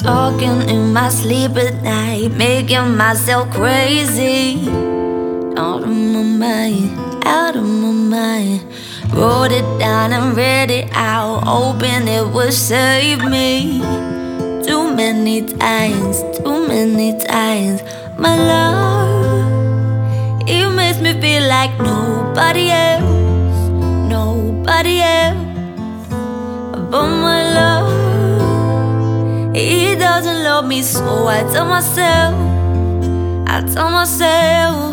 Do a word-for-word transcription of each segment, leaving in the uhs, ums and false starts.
talking in my sleep at night, making myself crazy. Out of my mind, out of my mind. Wrote it down and read it out, hoping it would save me. Too many times, too many times. My love, it makes me feel like nobody else, nobody else. But my love, he doesn't love me, so I tell myself, I tell myself.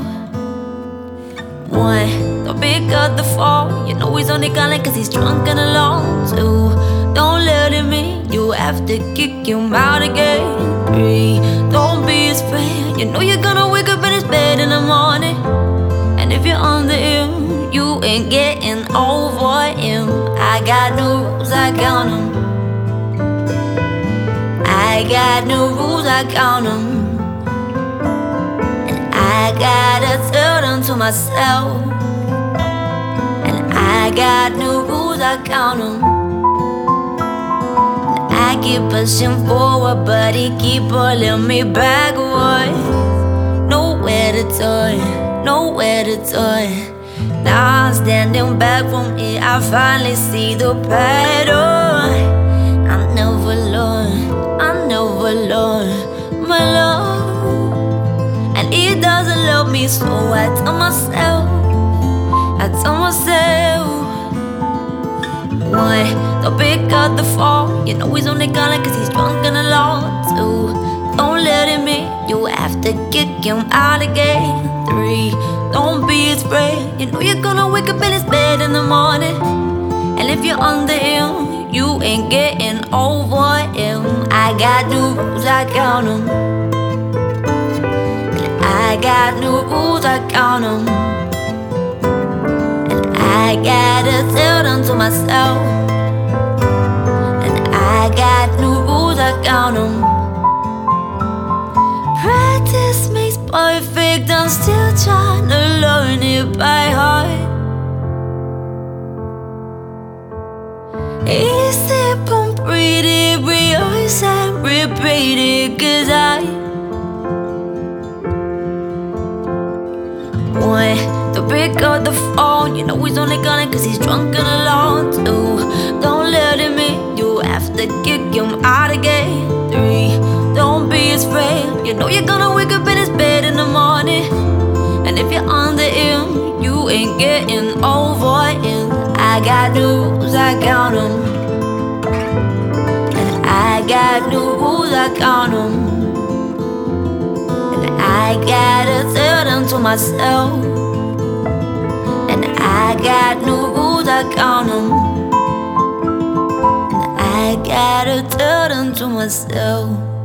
One, don't pick up the phone. You know he's only calling cause he's drunk and alone. Two, don't let him in, you have to kick him out again. Three, don't be his friend. You know you're gonna wake up in his bed in the morning. And if you're under him, you ain't getting over him. I got no rules, I count them. I got no rules, I count them. And I gotta tell them to myself. And I got no rules, I count them. And I keep pushing forward, but he keep pulling me backwards. Nowhere to turn, nowhere to turn. Now I'm standing back from it, I finally see the pattern. I never learn, I never learn, my love. And he doesn't love me, so I tell myself, I tell myself. One, don't pick up the phone. You know he's only calling cause he's drunk and alone. Two, don't let him in, you have to kick him out again. Three, don't be his friend. You know you're gonna wake up in his bed in the morning. And if you're under him, you ain't getting over him. I got new rules, I count them. And I got new rules, I count them. And I gotta tell them to myself. And I got new rules, I count them. Practice makes perfect, I'm still trying to learn it by heart. Is it on pretty, rehearse and repeat it, cause I One, don't pick up the phone. You know he's only calling cause he's drunk and alone. Two, don't let him in, you have to kick him out again. Three, don't be his friend. You know you're gonna wake up in his bed in the morning. And if you're under him, you ain't getting over him. I got new rules, I count them. And I got new rules, I count them. And I gotta tell them to myself. And I got new rules, I count them. And I gotta tell them to myself.